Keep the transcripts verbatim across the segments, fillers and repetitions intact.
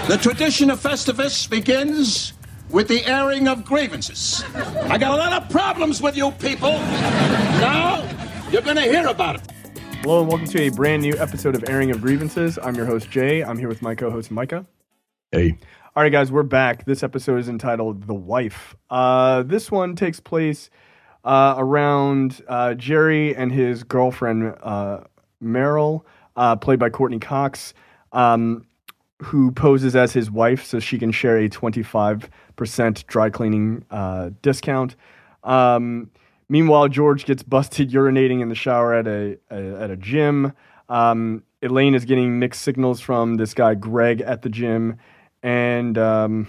The tradition of Festivus begins with the airing of grievances. I got a lot of problems with you people. Now, you're going to hear about it. Hello and welcome to a brand new episode of Airing of Grievances. I'm your host, Jay. I'm here with my co-host, Micah. Hey. All right, guys, we're back. This episode is entitled The Wife. Uh, this one takes place uh, around uh, Jerry and his girlfriend, uh, Meryl, uh, played by Courtney Cox, um, who poses as his wife so she can share a twenty-five percent dry cleaning uh, discount. Um Meanwhile, George gets busted urinating in the shower at a, a at a gym. Um, Elaine is getting mixed signals from this guy Greg at the gym, and um,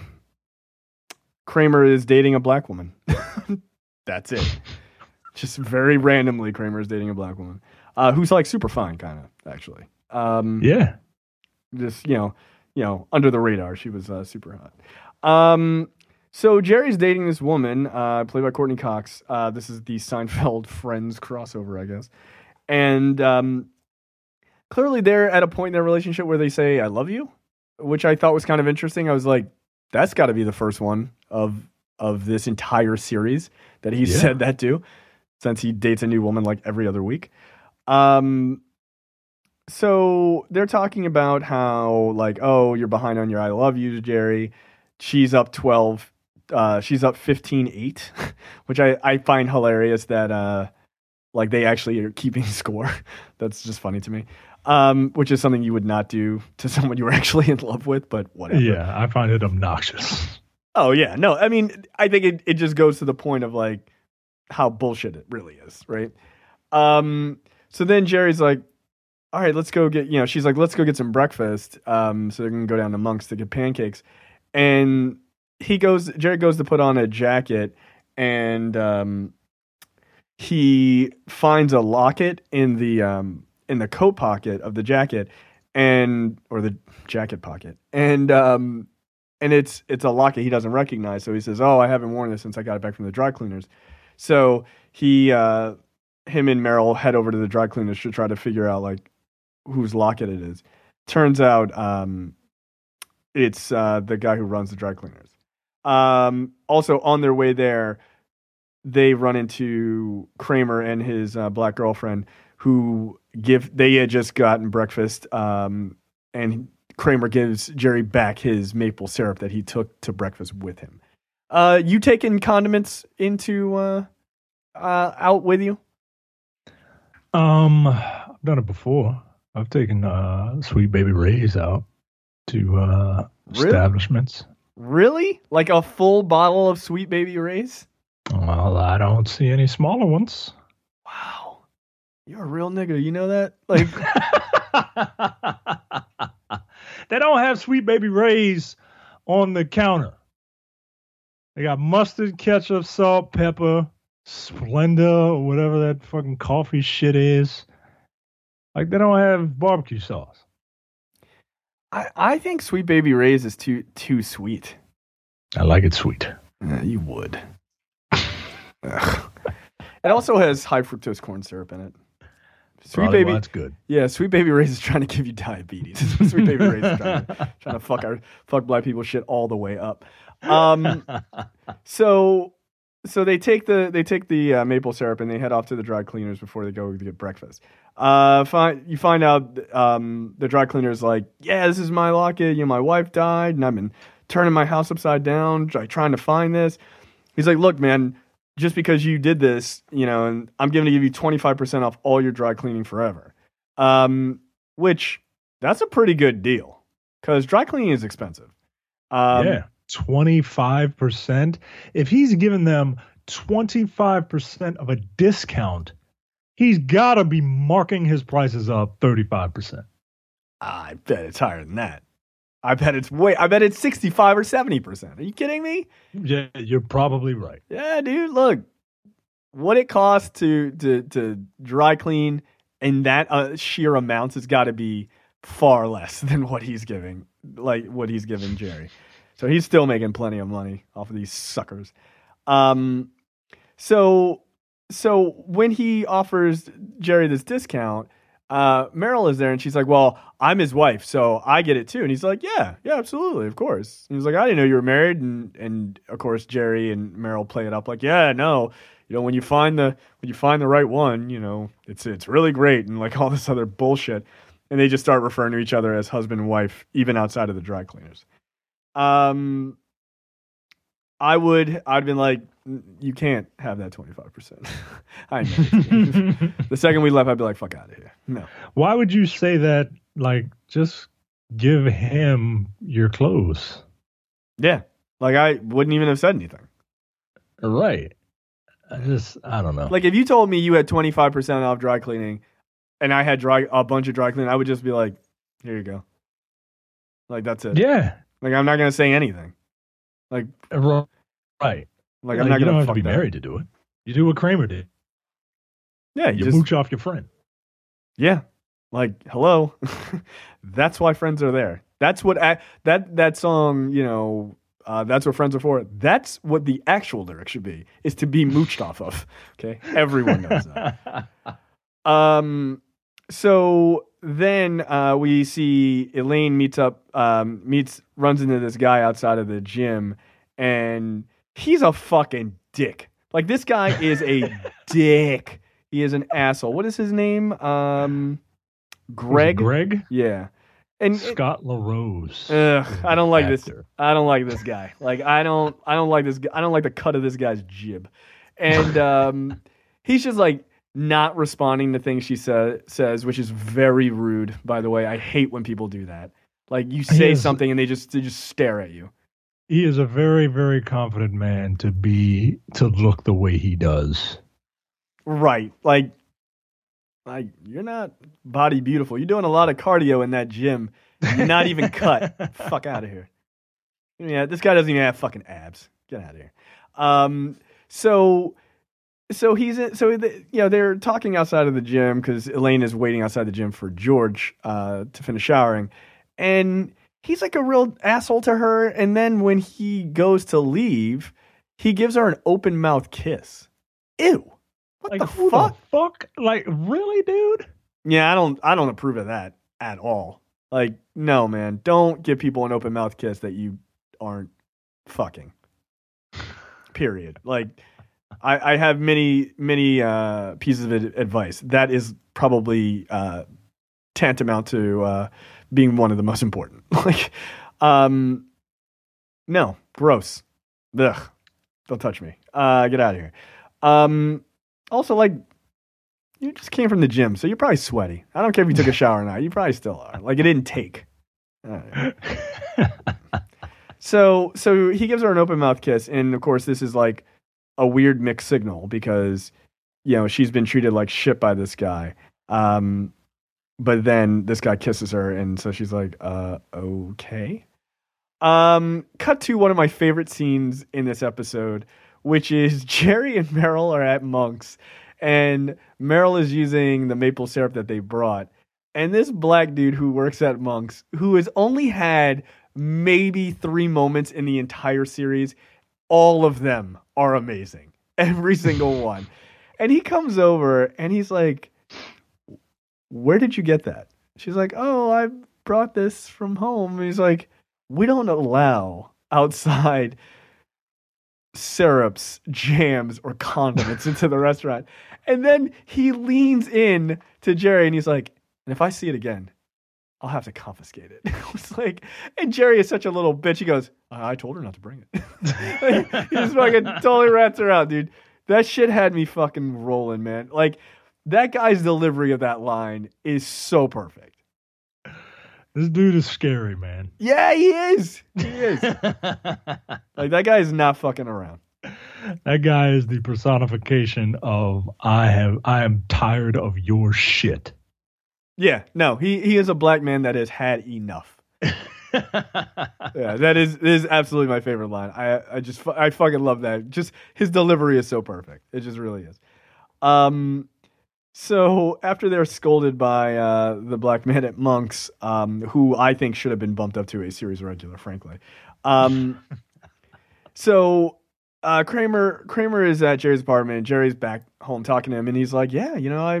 Kramer is dating a black woman. That's it. Just very randomly, Kramer is dating a black woman uh, who's like super fine, kind of actually. Um, yeah, just you know, you know, under the radar, she was uh, super hot. Um, So Jerry's dating this woman, uh, played by Courtney Cox. Uh, this is the Seinfeld Friends crossover, I guess. And um, clearly they're at a point in their relationship where they say, I love you, which I thought was kind of interesting. I was like, that's got to be the first one of of this entire series that he yeah. said that to, since he dates a new woman like every other week. Um, so they're talking about how, like, oh, you're behind on your I love you, Jerry. She's up twelve. Uh, she's up fifteen eight, which I, I find hilarious that uh, like they actually are keeping score. That's just funny to me, um, which is something you would not do to someone you were actually in love with, but whatever. Yeah, I find it obnoxious. Oh, yeah. No, I mean, I think it, it just goes to the point of like how bullshit it really is, right? Um, so then Jerry's like, all right, let's go get, you know, she's like, let's go get some breakfast. Um, so they're going to go down to Monk's to get pancakes. And he goes, Jerry goes to put on a jacket, and um, he finds a locket in the um, in the coat pocket of the jacket, and or the jacket pocket, and um, and it's it's a locket he doesn't recognize. So he says, "Oh, I haven't worn this since I got it back from the dry cleaners." So he, uh, him and Meryl head over to the dry cleaners to try to figure out like whose locket it is. Turns out um, it's uh, the guy who runs the dry cleaners. Um, also on their way there, they run into Kramer and his uh, black girlfriend who give, they had just gotten breakfast. Um, and Kramer gives Jerry back his maple syrup that he took to breakfast with him. Uh, you taking condiments into, uh, uh, out with you? Um, I've done it before. I've taken, uh, Sweet Baby Ray's out to, uh, really? establishments. Really? Like a full bottle of Sweet Baby Ray's? Well, I don't see any smaller ones. Wow. You're a real nigga. You know that? Like, they don't have Sweet Baby Ray's on the counter. They got mustard, ketchup, salt, pepper, Splenda, or whatever that fucking coffee shit is. Like, they don't have barbecue sauce. I, I think Sweet Baby Ray's is too too sweet. I like it sweet. Uh, you would. Ugh. It also has high fructose corn syrup in it. Sweet Probably Baby, why it's good. Yeah, Sweet Baby Ray's is trying to give you diabetes. Sweet Baby Ray's is trying to, trying to fuck our fuck black people shit all the way up. Um, so so they take the they take the uh, maple syrup and they head off to the dry cleaners before they go to get breakfast. Uh, find, you find out um, the dry cleaner's like, yeah, this is my locket. You know, my wife died, and I've been turning my house upside down, like, trying to find this. He's like, look, man, just because you did this, you know, and I'm going to give you twenty-five percent off all your dry cleaning forever. Um, which, that's a pretty good deal, because dry cleaning is expensive. Um, yeah, twenty-five percent. If he's giving them twenty-five percent of a discount, he's got to be marking his prices up thirty-five percent. I bet it's higher than that. I bet it's way, I bet it's sixty-five or seventy percent. Are you kidding me? Yeah, you're probably right. Yeah, dude, look. What it costs to to to dry clean in that uh, sheer amounts has got to be far less than what he's giving, like what he's giving Jerry. So he's still making plenty of money off of these suckers. Um, so so when he offers Jerry this discount, Uh, Meryl is there, and she's like, "Well, I'm his wife, so I get it too." And he's like, "Yeah, yeah, absolutely, of course." And he's like, "I didn't know you were married," and and of course Jerry and Meryl play it up like, "Yeah, no, you know, when you find the when you find the right one, you know, it's it's really great," and like all this other bullshit, and they just start referring to each other as husband and wife, even outside of the dry cleaners. Um, I would, I'd been like, you can't have that twenty-five percent. I know. The second we left, I'd be like, fuck out of here. No. Why would you say that? Like, just give him your clothes. Yeah. Like, I wouldn't even have said anything. Right. I just, I don't know. Like, if you told me you had twenty-five percent off dry cleaning and I had dry a bunch of dry cleaning, I would just be like, here you go. Like, that's it. Yeah. Like, I'm not going to say anything. Like, right. Like, like I'm not you going don't have fuck to be that. married to do it. You do what Kramer did. Yeah, you, You just, mooch off your friend. yeah. Like, hello. That's why friends are there. That's what I, that that song, you know, uh, that's what friends are for. That's what the actual lyric should be, is to be mooched off of. Okay? Everyone knows that. Um so then uh, we see Elaine meets up um, meets runs into this guy outside of the gym, and he's a fucking dick. Like, this guy is a dick. He is an asshole. What is his name? Um, Greg. Greg? Yeah. And Scott LaRose. Ugh, I don't like this. Actor. I don't like this guy. Like, I don't. I don't like this. I don't like the cut of this guy's jib, and um, he's just like not responding to things she sa- says, which is very rude. By the way, I hate when people do that. Like, you say is- something and they just they just stare at you. He is a very, very confident man to be, to look the way he does. Right. Like, like you're not body beautiful. You're doing a lot of cardio in that gym. You're not even cut. Fuck out of here. Yeah, this guy doesn't even have fucking abs. Get out of here. Um, so, so he's in, so the, you know, they're talking outside of the gym because Elaine is waiting outside the gym for George uh, to finish showering, and he's like a real asshole to her. And then when he goes to leave, he gives her an open mouth kiss. Ew. What Like, the who fuck? the fuck? Like, really, dude? Yeah, I don't I don't approve of that at all. Like, no, man. Don't give people an open mouth kiss that you aren't fucking. Period. Like, I, I have many, many uh, pieces of ad- advice. That is probably uh, tantamount to uh, being one of the most important. Like, um, no, gross. Ugh. Don't touch me. Uh, get out of here. Um, also, like, you just came from the gym, so you're probably sweaty. I don't care if you took a shower or not. You probably still are. Like, it didn't take. All right. So, so he gives her an open mouth kiss, and of course, this is like a weird mixed signal because, you know, she's been treated like shit by this guy. Um, but then this guy kisses her, and so she's like, uh, okay. Um, cut to one of my favorite scenes in this episode, which is Jerry and Meryl are at Monk's, and Meryl is using the maple syrup that they brought. And this black dude who works at Monk's, who has only had maybe three moments in the entire series, all of them are amazing. Every single one. And he comes over and he's like, where did you get that? She's like, oh, I brought this from home. And he's like, we don't allow outside syrups, jams, or condiments into the restaurant. And then he leans in to Jerry and he's like, and if I see it again, I'll have to confiscate it. It's like, and Jerry is such a little bitch. He goes, I, I told her not to bring it. Like, he just fucking totally rats her out, dude. That shit had me fucking rolling, man. Like, that guy's delivery of that line is so perfect. This dude is scary, man. Yeah, he is. He is. Like, that guy is not fucking around. That guy is the personification of I have I am tired of your shit. Yeah, no, he, he is a black man that has had enough. Yeah, that is that is absolutely my favorite line. I I just I fucking love that. Just his delivery is so perfect. It just really is. Um, so after they're scolded by uh, the black man at Monk's, um, who I think should have been bumped up to a series regular, frankly. Um, so uh, Kramer Kramer is at Jerry's apartment. Jerry's back home talking to him, and he's like, "Yeah, you know, I'm."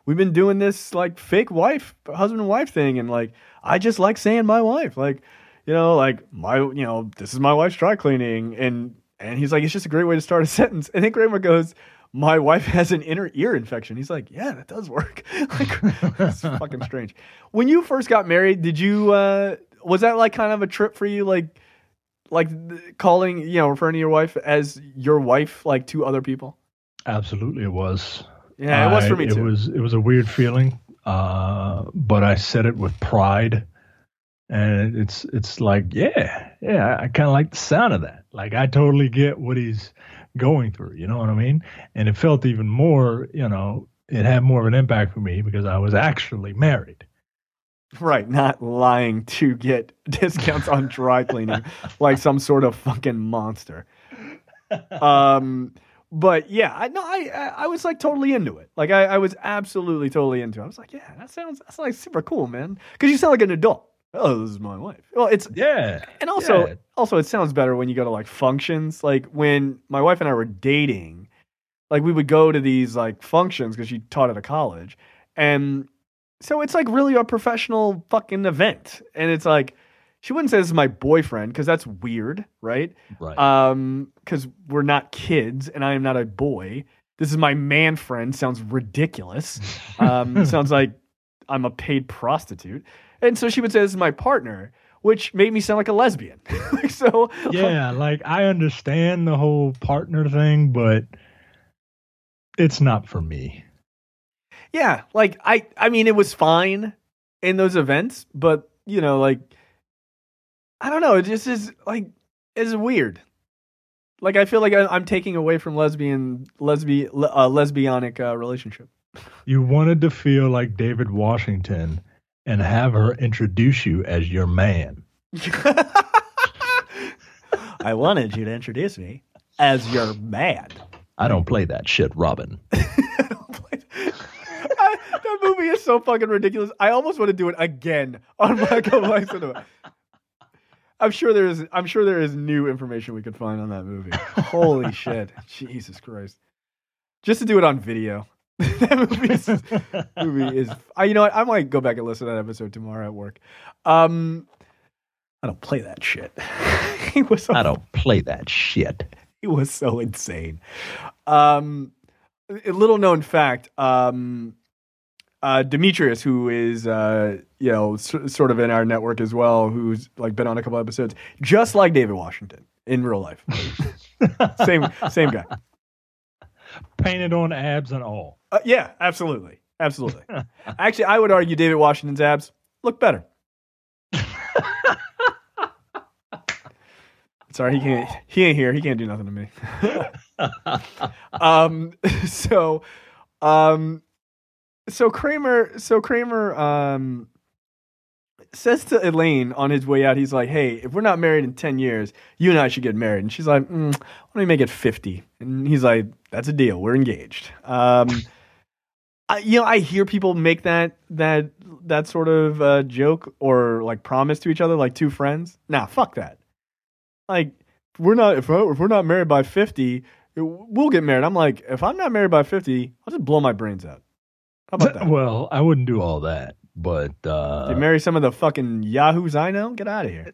we've been doing this like fake wife, husband and wife thing. And like, I just like saying my wife, like, you know, like my, you know, this is my wife's dry cleaning. And, and he's like, it's just a great way to start a sentence. And then Kramer goes, my wife has an inner ear infection. He's like, yeah, that does work. Like, it's fucking strange. When you first got married, did you, uh, was that like kind of a trip for you? Like, like calling, you know, referring to your wife as your wife, like to other people? Absolutely, it was. Yeah, it was for me I, too. It was, it was a weird feeling, uh, but I said it with pride. And it's, it's like, yeah, yeah, I kind of like the sound of that. Like, I totally get what he's going through, you know what I mean? And it felt even more, you know, it had more of an impact for me because I was actually married. Right, not lying to get discounts on dry cleaning like some sort of fucking monster. Um, but yeah, I no, I I was like totally into it. Like I, I was absolutely totally into it. I was like, yeah, that sounds that's like super cool, man. Because you sound like an adult. Oh, this is my wife. Well, it's yeah, and also yeah. also it sounds better when you go to like functions. Like when my wife and I were dating, like we would go to these like functions because she taught at a college, and so it's like really a professional fucking event. And it's like she wouldn't say this is my boyfriend because that's weird, right? Right. Um, because we're not kids and I am not a boy. This is my man friend. Sounds ridiculous. Um, sounds like I'm a paid prostitute. And so she would say, this is my partner, which made me sound like a lesbian. Like, so yeah, like I understand the whole partner thing, but it's not for me. Yeah, like I, I mean, it was fine in those events, but you know, like I don't know, it just is like it's weird. Like I feel like I, I'm taking away from lesbian, lesbian, uh, lesbianic uh, relationship. You wanted to feel like David Washington and have her introduce you as your man. I wanted you to introduce me as your man. I don't play that shit, Robin. I don't play I, that movie is so fucking ridiculous. I almost want to do it again on Michael Life Cinema. I'm sure there is. I'm sure there is new information we could find on that movie. Holy shit! Jesus Christ! Just to do it on video. That movie is, movie is I, you know what? I might go back and listen to that episode tomorrow at work. Um, I don't play that shit. He was so, I don't play that shit. He was so insane. Um, a little known fact. Um, uh, Demetrius, who is uh, you know s- sort of in our network as well, who's like been on a couple episodes, just like David Washington in real life. same same guy. Painted on abs and all. Uh, yeah, absolutely. Absolutely. Actually, I would argue David Washington's abs look better. Sorry, he can't. He ain't here. He can't do nothing to me. um. So, um. So Kramer. So Kramer. Um. Says to Elaine on his way out, he's like, "Hey, if we're not married in ten years, you and I should get married." And she's like, mm, "Why don't we make it fifty?" And he's like, "That's a deal. We're engaged." Um. I, you know, I hear people make that that that sort of uh, joke or like promise to each other, like two friends. Nah, fuck that. Like, if we're not if we're, if we're not married by fifty, we'll get married. I'm like, if I'm not married by fifty, I'll just blow my brains out. How about that? Well, I wouldn't do all that, but uh, you marry some of the fucking yahoos I know. Get out of here.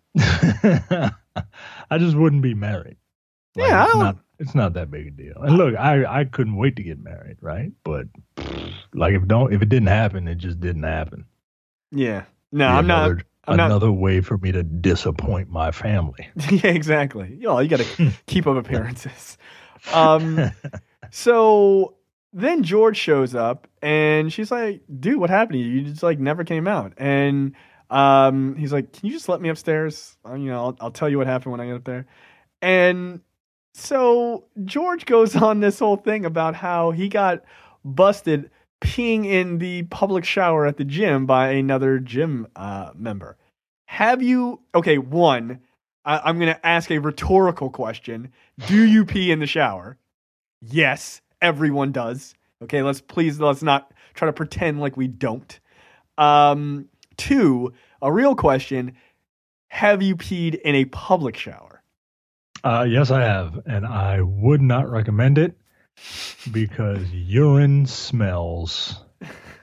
I just wouldn't be married. Like, Yeah, I it's don't- not. It's not that big a deal. And look, I, I couldn't wait to get married, right? But like, if don't if it didn't happen, it just didn't happen. Yeah. No, Be I'm another, not. I'm not. another way for me to disappoint my family. Yeah, exactly. You know, you got to keep up appearances. Um. So then George shows up, and she's like, "Dude, what happened to you? You just like never came out." And um, he's like, "Can you just let me upstairs? Uh, you know, I'll, I'll tell you what happened when I get up there." And so George goes on this whole thing about how he got busted peeing in the public shower at the gym by another gym uh, member. Have you? Okay, one. I, I'm going to ask a rhetorical question. Do you pee in the shower? Yes, everyone does. Okay, let's please let's not try to pretend like we don't. Um, two, a real question: have you peed in a public shower? Uh, yes, I have, and I would not recommend it because urine smells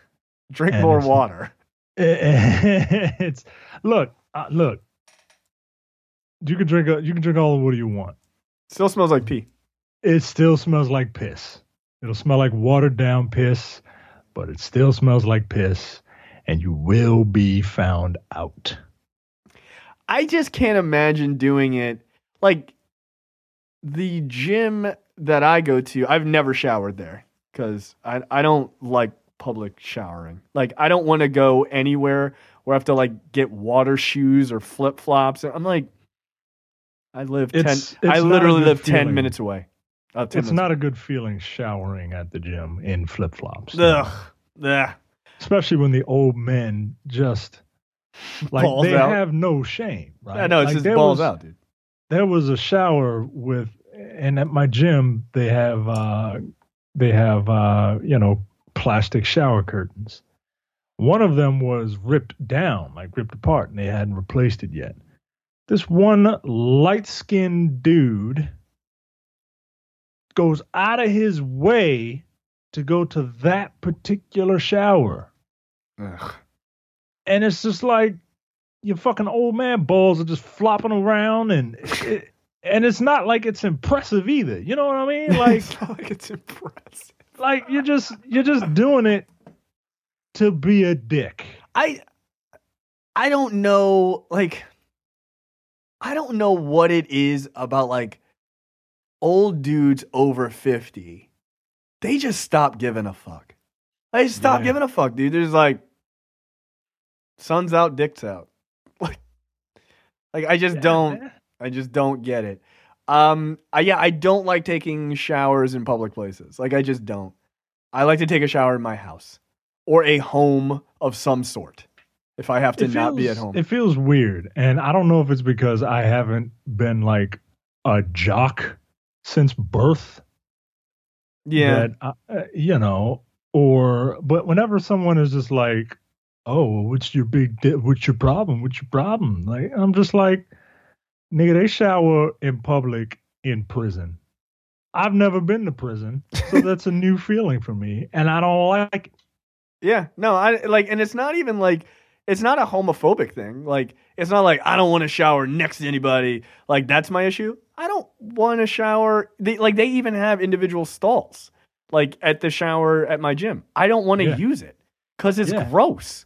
Drink And more it's- water. It's look, uh, look. You can drink. a- You can drink all the water you want. Still smells like pee. It still smells like piss. It'll smell like watered down piss, but it still smells like piss, and you will be found out. I just can't imagine doing it. Like the gym that I go to, I've never showered there because I I don't like public showering. Like I don't want to go anywhere where I have to like get water shoes or flip flops. I'm like, I live ten. It's- it's I not a literally good live ten feeling. minutes away. Uh, ten It's minutes. not a good feeling showering at the gym in flip flops, Ugh. Ugh. especially when the old men just like Balls they out. have no shame, right? Yeah, no, it's Like, just there balls was- out, dude. There was a shower with, and at my gym they have uh, they have uh, you know plastic shower curtains. One of them was ripped down, like ripped apart, and they hadn't replaced it yet. This one light-skinned dude goes out of his way to go to that particular shower. Ugh. And it's just like your fucking old man balls are just flopping around, and it, and it's not like it's impressive either. You know what I mean? Like, It's not like it's impressive. like you're just you're just doing it to be a dick. I I don't know like I don't know what it is about like old dudes over fifty. They just stop giving a fuck. They just stop Yeah. giving a fuck, dude. They're just like sun's out, dick's out. Like like I just don't I just don't get it. Um I yeah, I don't like taking showers in public places. Like I just don't. I like to take a shower in my house or a home of some sort. If I have to It not be feels- at home. It feels weird, and I don't know if it's because I haven't been like a jock since birth. Yeah. That, uh, uh, you know, or but whenever someone is just like, "Oh, what's your big? Di- what's your problem? What's your problem?" Like I'm just like, nigga, they shower in public in prison. I've never been to prison, so that's a new feeling for me, and I don't like it. Yeah, no, I like, and it's not even like it's not a homophobic thing. Like, it's not like I don't want to shower next to anybody. Like, that's my issue. I don't want to shower. They, like, they even have individual stalls, like at the shower at my gym. I don't want to Yeah. use it because it's Yeah. gross.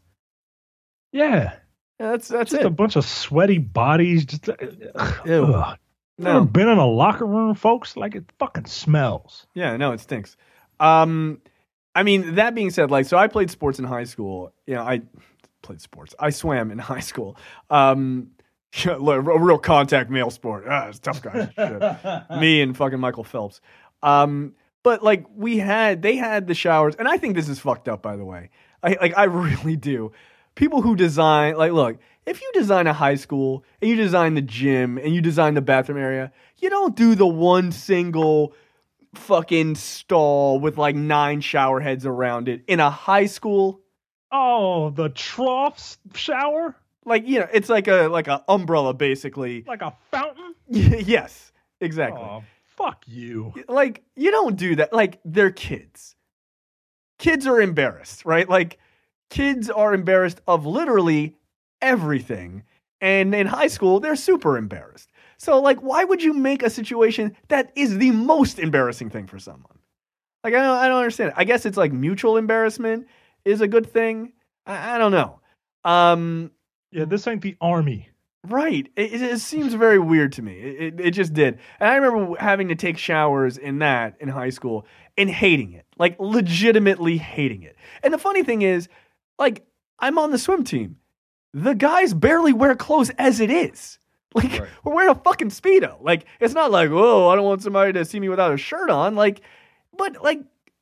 Yeah, Yeah, that's that's just it. a bunch of sweaty bodies. Just uh, Ew. ugh. You No. ever been in a locker room, folks? Like it fucking smells. Yeah, no, it stinks. Um, I mean, that being said, like, so I played sports in high school. You know, I played sports. I swam in high school. Um, a real contact male sport. Ah, it's tough guys. Shit. Me and fucking Michael Phelps. Um, but like we had, they had the showers, and I think this is fucked up, by the way. I like, I really do. People who design, like, look, if you design a high school and you design the gym and you design the bathroom area, you don't do the one single fucking stall with like nine shower heads around it in a high school. Oh, the trough shower? Like, you know, it's like a like a umbrella basically. Like a fountain? Yes, exactly. Oh, fuck you. Like, you don't do that. Like, they're kids. Kids are embarrassed, right? Like, kids are embarrassed of literally everything. And in high school, they're super embarrassed. So, like, why would you make a situation that is the most embarrassing thing for someone? Like, I don't, I don't understand it. I guess it's like mutual embarrassment is a good thing. I, I don't know. Um, Yeah, this ain't the army. Right. It, it, it seems very weird to me. It, it, it just did. And I remember having to take showers in that in high school and hating it. Like, legitimately hating it. And the funny thing is, like, I'm on the swim team. The guys barely wear clothes as it is. Like, Right. we're wearing a fucking Speedo. Like, it's not like, oh, I don't want somebody to see me without a shirt on. Like, but, like,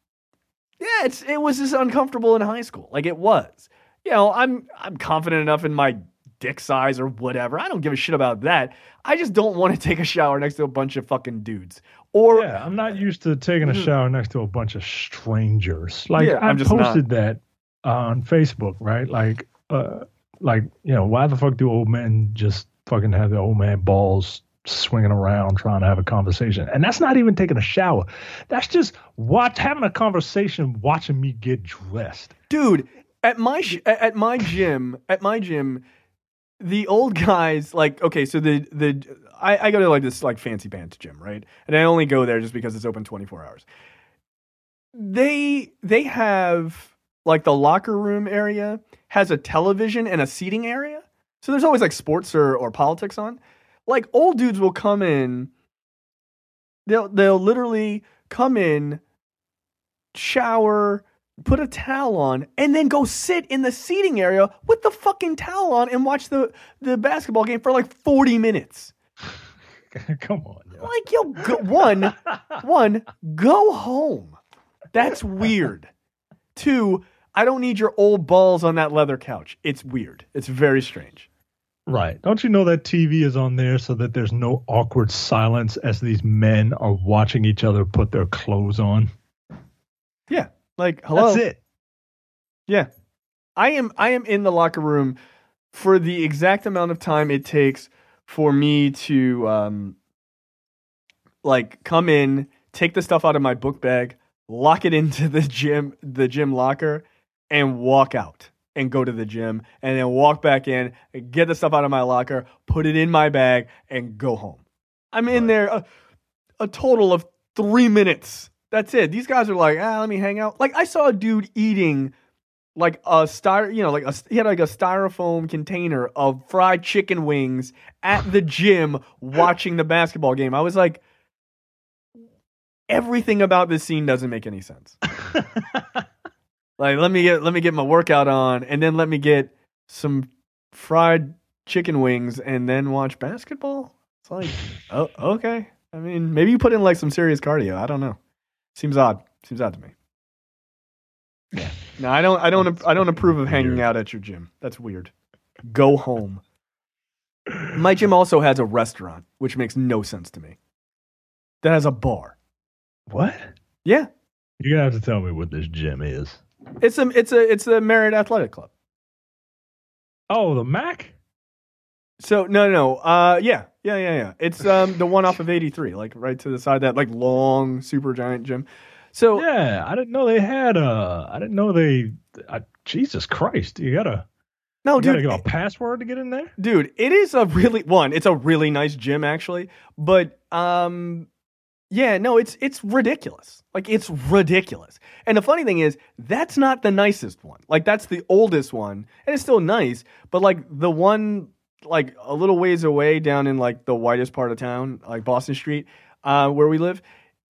yeah, it's it was just uncomfortable in high school. Like, it was. You know, I'm I'm confident enough in my dick size or whatever. I don't give a shit about that. I just don't want to take a shower next to a bunch of fucking dudes. Or Yeah, I'm not used to taking a shower next to a bunch of strangers. Like Yeah, I I'm just posted that on Facebook, right? Like, uh, like you know, why the fuck do old men just fucking have their old man balls swinging around trying to have a conversation? And that's not even taking a shower. That's just watch having a conversation, watching me get dressed. dude, At my sh- at my gym, at my gym, the old guys like okay, so the the I, I go to like this like fancy pants gym, right? And I only go there just because it's open twenty-four hours. They they have like the locker room area has a television and a seating area. So there's always like sports or, or politics on. Like old dudes will come in, they'll they'll literally come in, shower, put a towel on, and then go sit in the seating area with the fucking towel on and watch the, the basketball game for like forty minutes. Come on. Yo. Like, yo, go, one, one, go home. That's weird. Two, I don't need your old balls on that leather couch. It's weird. It's very strange. Right. Don't you know that T V is on there so that there's no awkward silence as these men are watching each other put their clothes on? Yeah. Like, hello. That's it. Yeah. I am I am in the locker room for the exact amount of time it takes for me to um like come in, take the stuff out of my book bag, lock it into the gym the gym locker, and walk out and go to the gym, and then walk back in, get the stuff out of my locker, put it in my bag, and go home. I'm in there a, a total of three minutes. That's it. These guys are like, ah, let me hang out. Like I saw a dude eating like a styro, you know, like a, he had like a styrofoam container of fried chicken wings at the gym watching the basketball game. I was like, everything about this scene doesn't make any sense. Like, let me get let me get my workout on, and then let me get some fried chicken wings, and then watch basketball. It's like, oh, okay. I mean, maybe you put in like some serious cardio. I don't know. Seems odd. Seems odd to me. Yeah. No, I don't. I don't. I don't approve of hanging out at your gym. That's weird. Go home. My gym also has a restaurant, which makes no sense to me. That has a bar. What? Yeah. You're gonna have to tell me what this gym is. It's a. It's a. It's the Merritt Athletic Club. Oh, the Mac? So no, no, uh, yeah, yeah, yeah, yeah. It's um the one off of eighty-three, like right to the side of that like long, super giant gym. So yeah, I didn't know they had. Uh, I didn't know they. Uh, Jesus Christ, you gotta. No, you dude, gotta give a password to get in there. Dude, it is a really one. It's a really nice gym actually, but um, yeah, no, it's it's ridiculous. Like it's ridiculous. And the funny thing is, that's not the nicest one. Like that's the oldest one, and it's still nice. But like the one. Like a little ways away down in like the whitest part of town, like Boston Street, uh, where we live,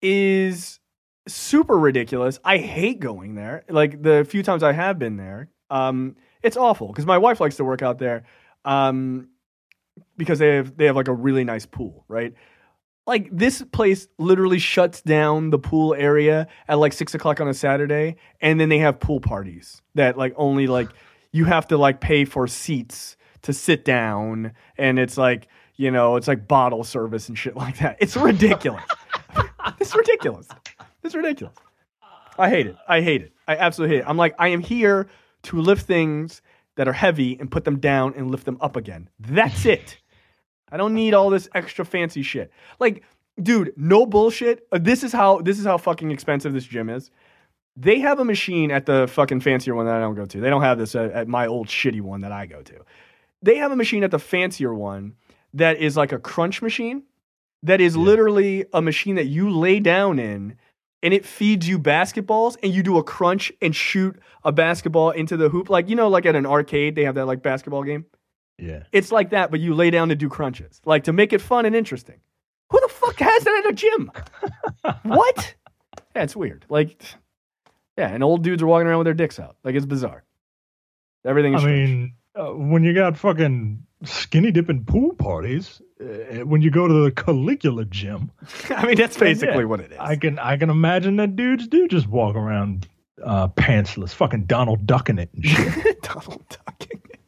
is super ridiculous. I hate going there. Like the few times I have been there, um, it's awful because my wife likes to work out there, um, because they have they have like a really nice pool, right? Like this place literally shuts down the pool area at like six o'clock on a Saturday, and then they have pool parties that like only like you have to like pay for seats to sit down, and it's like, you know, it's like bottle service and shit like that. It's ridiculous. It's ridiculous. It's ridiculous. I hate it. I hate it. I absolutely hate it. I'm like, I am here to lift things that are heavy and put them down and lift them up again. That's it. I don't need all this extra fancy shit. Like, dude, no bullshit. Uh, This is how this is how fucking expensive this gym is. They have a machine at the fucking fancier one that I don't go to. They don't have this at, at my old shitty one that I go to. They have a machine at the fancier one that is like a crunch machine that is yeah. literally a machine that you lay down in, and it feeds you basketballs, and you do a crunch and shoot a basketball into the hoop. Like, you know, like at an arcade, they have that like basketball game. Yeah. It's like that, but you lay down to do crunches, like to make it fun and interesting. Who the fuck has that at a gym? What? Yeah, it's weird. Like, yeah, and old dudes are walking around with their dicks out. Like, it's bizarre. Everything is I strange. mean, uh, when you got fucking skinny dipping pool parties, uh, when you go to the Caligula gym. I mean, that's basically yeah, what it is. I can I can imagine that dudes do just walk around uh, pantsless, fucking Donald Ducking it and shit. Donald Ducking it.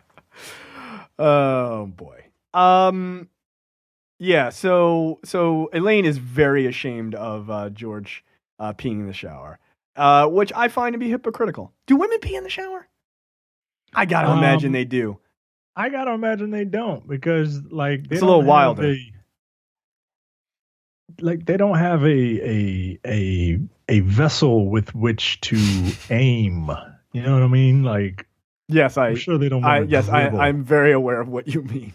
Oh boy. Um. Yeah. So so Elaine is very ashamed of uh, George uh, peeing in the shower, uh, which I find to be hypocritical. Do women pee in the shower? I gotta um, imagine they do. I gotta imagine they don't, because like they it's a little wilder. A, like they don't have a a a a vessel with which to aim. You know what I mean? Like, Yes, I. I'm sure they don't I want to yes, I, dribble. I'm very aware of what you mean.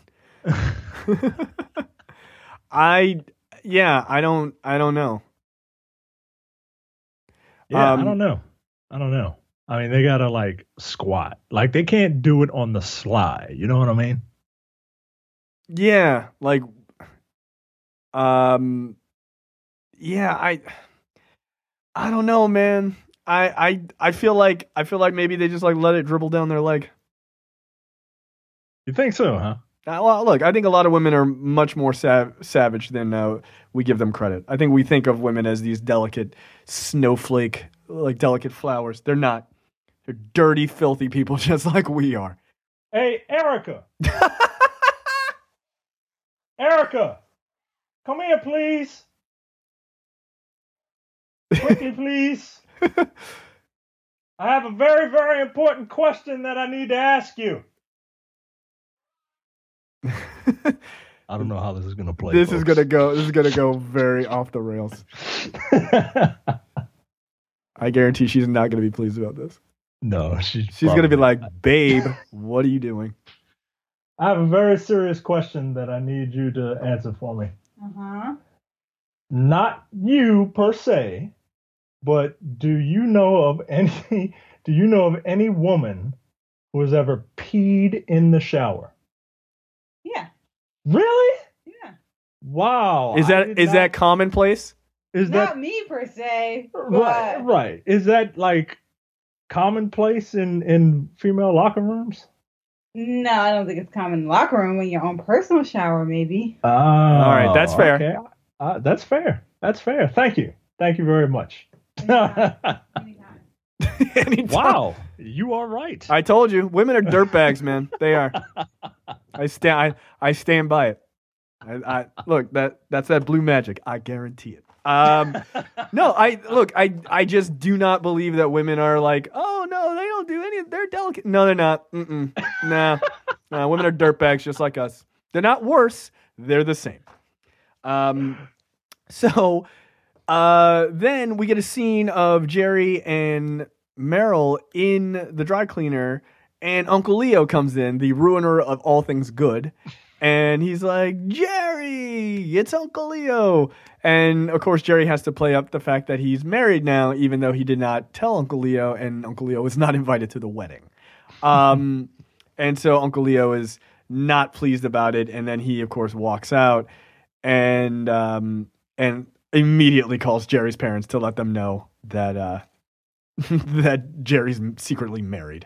I yeah, I don't I don't know. Yeah, Um, I don't know. I don't know. I mean, they gotta like squat. Like they can't do it on the sly. You know what I mean? Yeah, like um yeah, I I don't know, man. I I I feel like I feel like maybe they just like let it dribble down their leg. You think so, huh? Uh, well, look, I think a lot of women are much more sav- savage than uh, we give them credit. I think we think of women as these delicate snowflake, like delicate flowers. They're not. They're dirty, filthy people just like we are. Hey, Erica. Erica, come here, please. Quickly, please. I have a very, very important question that I need to ask you. I don't know how this is going to play. This folks. is gonna go. This is gonna go very off the rails. I guarantee she's not gonna be pleased about this. No, she's She's gonna be probably- like, "Babe, what are you doing?" I have a very serious question that I need you to answer for me. Uh-huh. Not you per se, but do you know of any do you know of any woman who has ever peed in the shower? Yeah. Really? Yeah. Wow. Is I that did is not- that commonplace? is Not that me per se. right, But right. Is that like commonplace in in female locker rooms? no, I don't think it's common in the locker room when your own personal shower, maybe. Oh, All right, that's fair. Okay. Uh, that's fair. That's fair. Thank you. Thank you very much. Anytime. Anytime. Anytime. Wow, you are right. I told you, women are dirtbags, man. They are. I stand. I, I stand by it. I, I look that that's that blue magic. I guarantee it. Um, no, I look. I I just do not believe that women are like, oh no, they don't do any. They're delicate. No, they're not. Mm-mm. Nah, nah. Women are dirtbags just like us. They're not worse. They're the same. Um, so uh, then we get a scene of Jerry and Meryl in the dry cleaner, and Uncle Leo comes in, the ruiner of all things good, and he's like, Jerry, it's Uncle Leo. And of course, Jerry has to play up the fact that he's married now, even though he did not tell Uncle Leo, and Uncle Leo was not invited to the wedding. Um, and so Uncle Leo is not pleased about it, and then he, of course, walks out and um, and immediately calls Jerry's parents to let them know that uh, that Jerry's secretly married.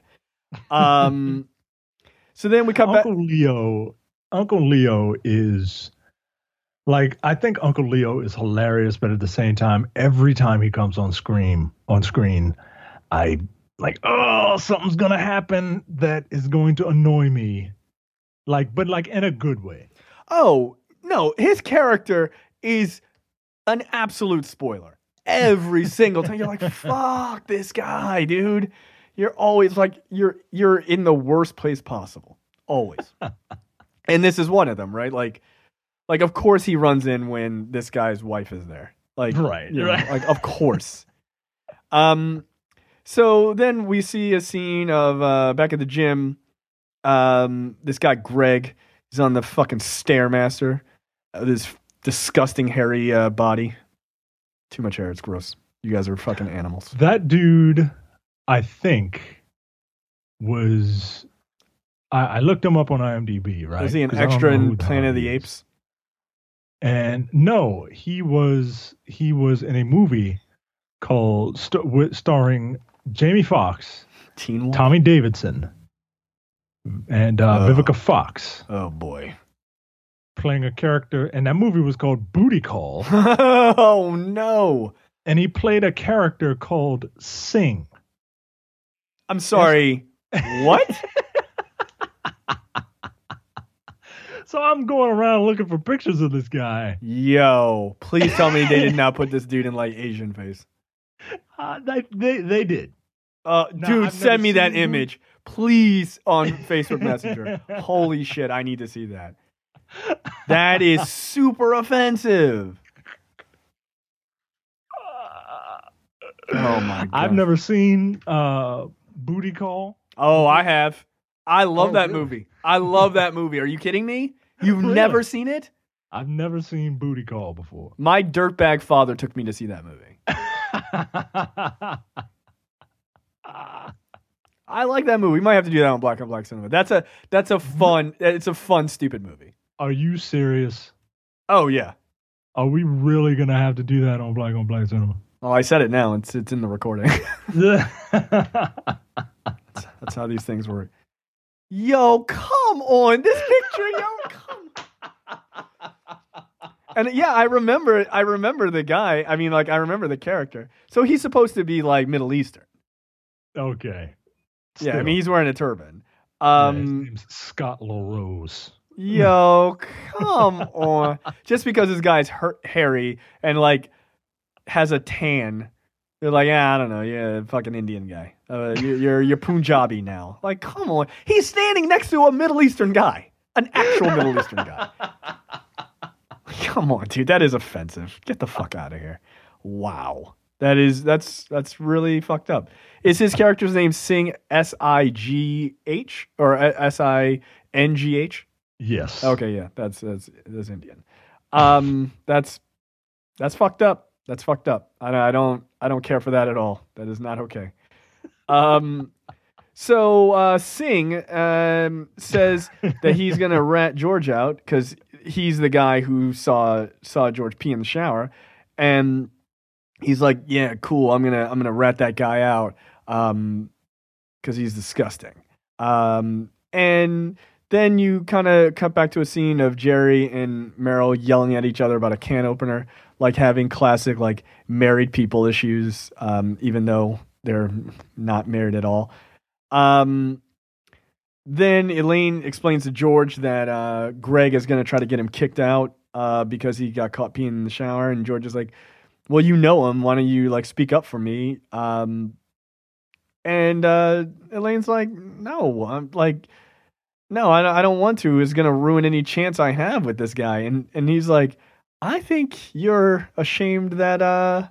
Um, so then we come back. Uncle Leo, Uncle Leo is like, I think Uncle Leo is hilarious, but at the same time, every time he comes on screen, on screen, I like, oh, something's gonna happen that is going to annoy me, like, but like in a good way. Oh no, his character is an absolute spoiler. Every single time you're like, fuck this guy, dude. You're always like, you're you're in the worst place possible. Always. And this is one of them, right? Like, like of course he runs in when this guy's wife is there. Like, Right, you know, right. like of course. Um, so then we see a scene of uh, back at the gym. Um, this guy Greg is on the fucking Stairmaster. Uh, this disgusting hairy uh, body. Too much hair. It's gross. You guys are fucking animals. That dude, I think, was. I, I looked him up on IMDb, right? Was he an 'Cause I don't extra know who in the Planet hell of the he is. Apes? And no, he was he was in a movie called st- wi- starring Jamie Foxx, Teen Wolf? Tommy Davidson, and uh, Oh. Vivica Fox, Oh boy. playing a character. And that movie was called Booty Call, Oh no. and he played a character called Sing. I'm sorry. What? So I'm going around looking for pictures of this guy. Yo, please tell me they did not put this dude in like Asian face. Uh, they, they they did. Uh, No, dude, I've send never me that seen him. image, please, on Facebook Messenger. Holy shit, I need to see that. That is super offensive. Oh my god. I've never seen uh, Booty Call? Oh, I have. I love Oh, that really? movie. I love that movie. Are you kidding me? You've Really? never seen it? I've never seen Booty Call before. My dirtbag father took me to see that movie. I like that movie. We might have to do that on Black on Black Cinema. That's a that's a fun. It's a fun, stupid movie. Are you serious? Oh yeah. Are we really gonna have to do that on Black on Black Cinema? Well, I said it now. It's it's in the recording. Yeah. that's, that's how these things work. Yo, come on, this picture. Yo, come. And yeah, I remember. I remember the guy. I mean, like I remember the character. So he's supposed to be like Middle Eastern. Okay. Yeah, I Still. mean he's wearing a turban. Yeah, his Um, name's Scott LaRose. yo, come on. Just because this guy's hurt, hairy and like has a tan, they're like, yeah, I don't know, yeah, fucking Indian guy. Uh, you're, you're you're Punjabi now. Like, come on. He's standing next to a Middle Eastern guy, an actual Middle Eastern guy. Come on, dude, that is offensive. Get the fuck out of here. Wow. That is that's that's really fucked up. Is his character's name Singh S I G H or S I N G H? Yes. Okay, yeah, that's that's that's Indian. Um, that's that's fucked up. That's fucked up. I, I don't I don't care for that at all. That is not okay. Um, so uh, Singh um, says that he's gonna rat George out because he's the guy who saw saw George pee in the shower, and he's like, yeah, cool. I'm gonna I'm gonna rat that guy out um, because he's disgusting. Um, and then you kind of cut back to a scene of Jerry and Meryl yelling at each other about a can opener, like having classic like married people issues, um, even though they're not married at all. Um, then Elaine explains to George that uh, Greg is going to try to get him kicked out uh, because he got caught peeing in the shower, and George is like, well, you know him. Why don't you like speak up for me? Um, and uh, Elaine's like, no, I'm like, no, I, I don't want to. It's going to ruin any chance I have with this guy. And and he's like, I think you're ashamed that uh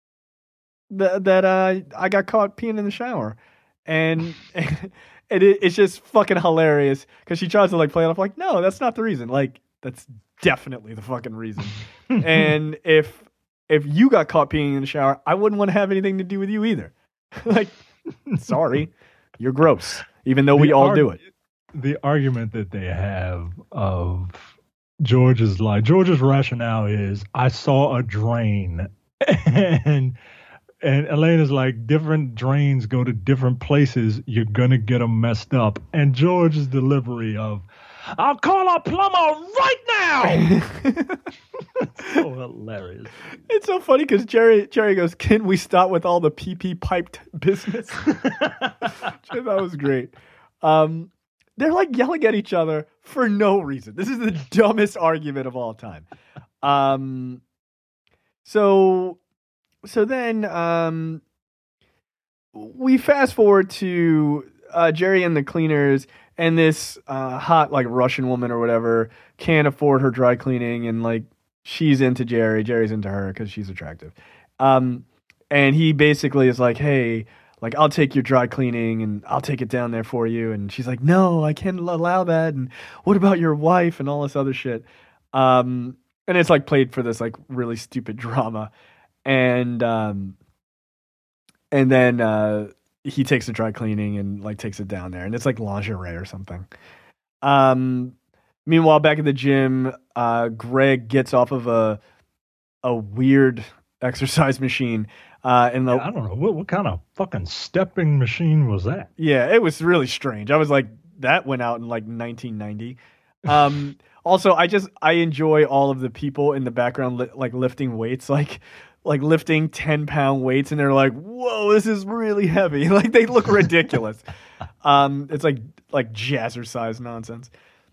that that uh I got caught peeing in the shower, and and it, it's just fucking hilarious because she tries to like play it off like, no, that's not the reason. Like that's definitely the fucking reason. And if if you got caught peeing in the shower, I wouldn't want to have anything to do with you either. Like, sorry, you're gross. Even though we The all arg- do it. The argument that they have of George's like George's rationale is I saw a drain, and and Elaine is like different drains go to different places. You're gonna get them messed up. And George's delivery of I'll call a plumber right now. So hilarious. It's so funny because Jerry Jerry goes, can we stop with all the pee pee piped business? That was great. Um, they're like yelling at each other for no reason. This is the dumbest argument of all time. Um, so so then um, we fast forward to uh, Jerry and the cleaners, and this uh, hot like Russian woman or whatever can't afford her dry cleaning, and like she's into Jerry, Jerry's into her because she's attractive. Um, and he basically is like, hey, like, I'll take your dry cleaning and I'll take it down there for you. And she's like, no, I can't allow that. And what about your wife and all this other shit? Um, and it's like played for this like really stupid drama. And, um, and then, uh, he takes the dry cleaning and like takes it down there, and it's like lingerie or something. Um, meanwhile, back at the gym, uh, Greg gets off of a, a weird exercise machine. Uh, and the, I don't know what what kind of fucking stepping machine was that. yeah, it was really strange. I was like, that went out in like nineteen ninety. Um, also, I just I enjoy all of the people in the background li- like lifting weights, like like lifting ten pound weights, and they're like, "Whoa, this is really heavy!" Like they look ridiculous. um, it's like like jazzercise nonsense.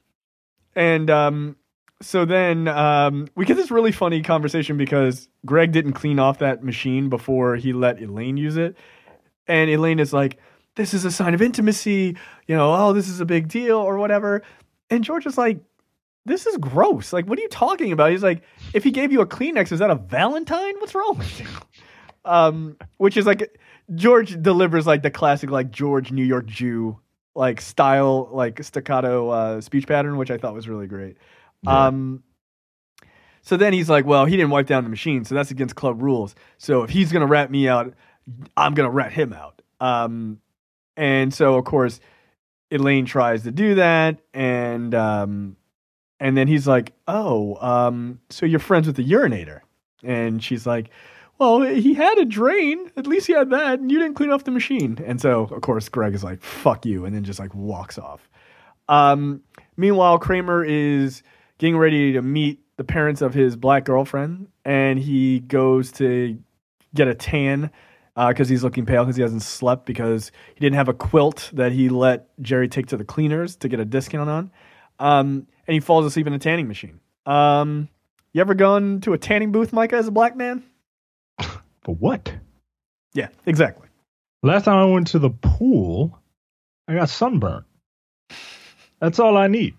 And um, so then um, we get this really funny conversation because Greg didn't clean off that machine before he let Elaine use it. And Elaine is like, this is a sign of intimacy, you know, oh, this is a big deal or whatever. And George is like, this is gross. Like, what are you talking about? He's like, if he gave you a Kleenex, is that a Valentine? What's wrong with you? Um, which is like, George delivers like the classic like George New York Jew like style like staccato uh, speech pattern, which I thought was really great. Yeah. Um, so then he's like, well, he didn't wipe down the machine, so that's against club rules. So if he's gonna rat me out, I'm gonna rat him out. Um, and so of course Elaine tries to do that, and um, and then he's like, oh, um, so you're friends with the urinator, and she's like, well, he had a drain. At least he had that, and you didn't clean off the machine. And so, of course, Greg is like, fuck you, and then just like walks off. Um, meanwhile, Kramer is getting ready to meet the parents of his black girlfriend, and he goes to get a tan because uh, he's looking pale because he hasn't slept because he didn't have a quilt that he let Jerry take to the cleaners to get a discount on. Um, and he falls asleep in a tanning machine. Um, you ever gone to a tanning booth, Micah, as a black man? For what? Yeah, exactly. Last time I went to the pool, I got sunburned. That's all I need.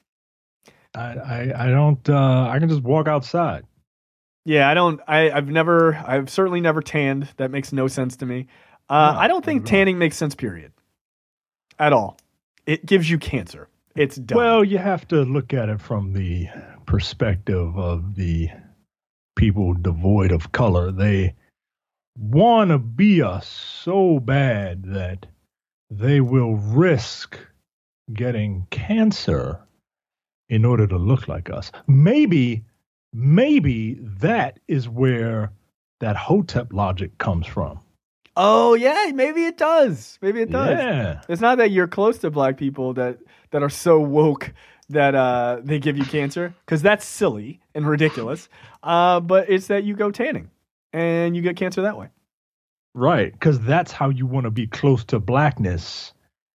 I I, I don't. Uh, I can just walk outside. Yeah, I don't. I, I've never. I've certainly never tanned. That makes no sense to me. Uh, No, I don't think not at all. tanning makes sense. Period. At all. It gives you cancer. It's dumb. Well, you have to look at it from the perspective of the people devoid of color. They want to be us so bad that they will risk getting cancer in order to look like us. Maybe, maybe that is where that Hotep logic comes from. oh yeah, maybe it does. Maybe it does. Yeah. It's not that you're close to black people that that are so woke that uh, they give you cancer, because that's silly and ridiculous. Uh, but it's that you go tanning and you get cancer that way. Right, because that's how you want to be close to blackness,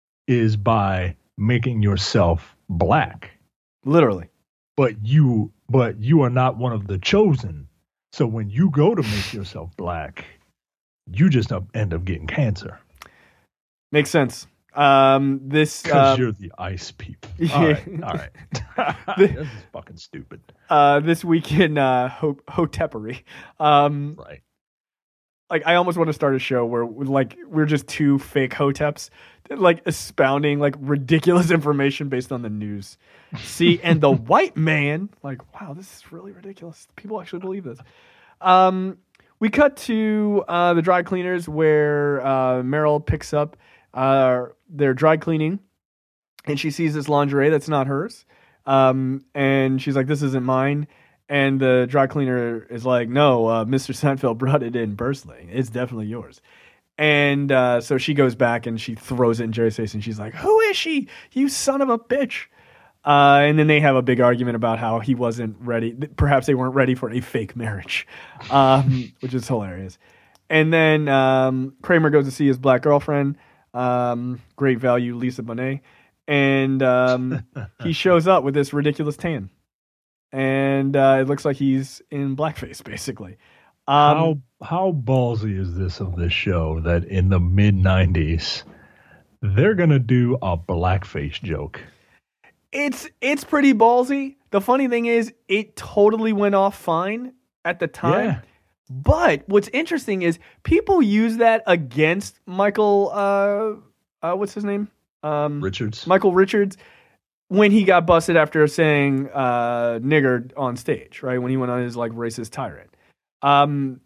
is by making yourself black. Literally. But you, but you are not one of the chosen. So when you go to make yourself black, you just up, end up getting cancer Makes sense. Um, this because uh, you're the ice people. Yeah. All right, all right. This is fucking stupid. uh, this week in uh, Ho- Hotepery. Um, Right. like I almost want to start a show where like we're just two fake hoteps like expounding like ridiculous information based on the news. See, and the white man, like, wow, this is really ridiculous. People actually believe this. Um, we cut to uh, the dry cleaners where uh, Meryl picks up uh, their dry cleaning, and she sees this lingerie that's not hers. Um, and she's like, this isn't mine. And the dry cleaner is like, no, uh, Mister Seinfeld brought it in personally. It's definitely yours. And uh, so she goes back and she throws it in Jerry's face and she's like, who is she? You son of a bitch. Uh, and then they have a big argument about how he wasn't ready. Perhaps they weren't ready for a fake marriage, um, which is hilarious. And then um, Kramer goes to see his black girlfriend, um, great value, Lisa Bonet. And um, he shows up with this ridiculous tan. And uh, it looks like he's in blackface, basically. Um, how how ballsy is this of this show that in the mid nineties they're gonna do a blackface joke? It's it's pretty ballsy. The funny thing is, it totally went off fine at the time. Yeah. But what's interesting is people use that against Michael. Uh, uh, what's his name? Um, Richards. Michael Richards. When he got busted after saying uh, "nigger" on stage, right? When he went on his like racist tirade. Um,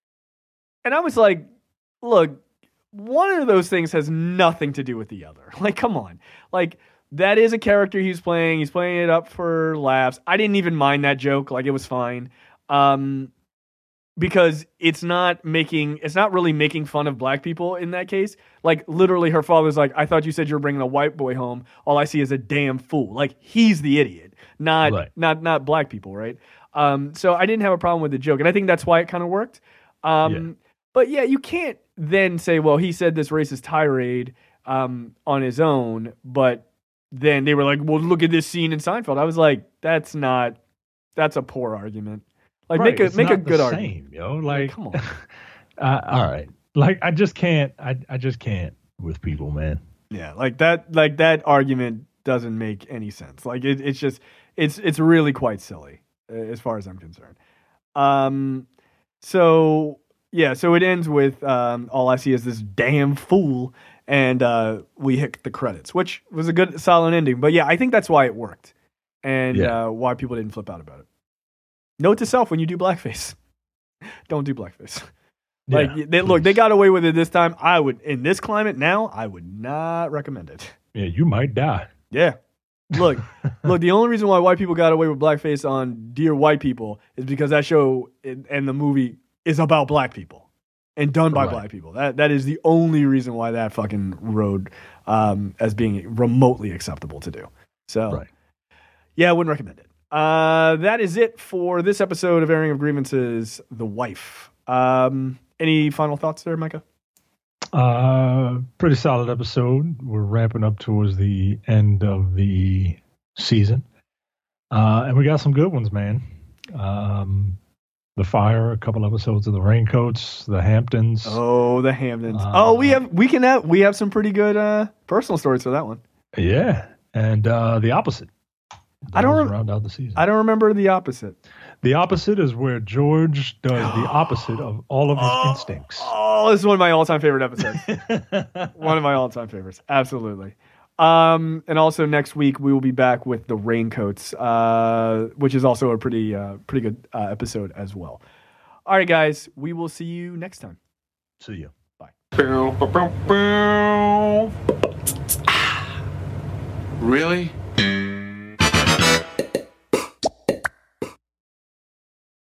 and I was like, look, one of those things has nothing to do with the other. Like, come on. Like, that is a character he's playing. He's playing it up for laughs. I didn't even mind that joke. Like, it was fine. Um, because it's not making, it's not really making fun of black people in that case. Like, literally, her father's like, I thought you said you were bringing a white boy home. All I see is a damn fool. Like, he's the idiot, not, Right. not, not black people, right? Um, so I didn't have a problem with the joke. And I think that's why it kind of worked. Um, Yeah. But yeah, you can't then say, well, he said this racist tirade um, on his own, but then they were like, well, look at this scene in Seinfeld. I was like, that's not, that's a poor argument. Like, Right, make a it's make a not the good argument. same, yo. Like, come on. uh, all right. Like, I just can't. I I just can't with people, man. Yeah, like that, like that argument doesn't make any sense. Like it, it's just, it's it's really quite silly uh, as far as I'm concerned. Um, so yeah, so it ends with um, all I see is this damn fool, and uh, we hit the credits, which was a good, solid ending. But yeah, I think that's why it worked, and Yeah. uh, why people didn't flip out about it. Note to self: when you do blackface, don't do blackface. Like, Yeah, they, look, please. they got away with it this time. I would, in this climate now, I would not recommend it. Yeah, you might die. Yeah. Look, look. The only reason why white people got away with blackface on Dear White People is because that show and and the movie is about black people and done by Right. black people. That that is the only reason why that fucking rode um, as being remotely acceptable to do. So, Right. yeah, I wouldn't recommend it. Uh, that is it for this episode of Airing of Grievances, The Wife. Um, any final thoughts there, Micah? Uh, pretty solid episode. We're ramping up towards the end of the season. Uh, and we got some good ones, man. Um, the Fire, a couple episodes of the Raincoats, the Hamptons. Oh, the Hamdens. Uh, oh, we have we can have we have some pretty good uh, personal stories for that one. Yeah. And uh, the opposite. I don't Those rem- round out the season. I don't remember the opposite. The opposite is where George does the opposite of all of his instincts. Oh, this is one of my all-time favorite episodes. One of my all-time favorites. Absolutely. Um, and also next week we will be back with the Raincoats, uh, which is also a pretty uh, pretty good uh, episode as well. All right, guys, we will see you next time. See you. Really?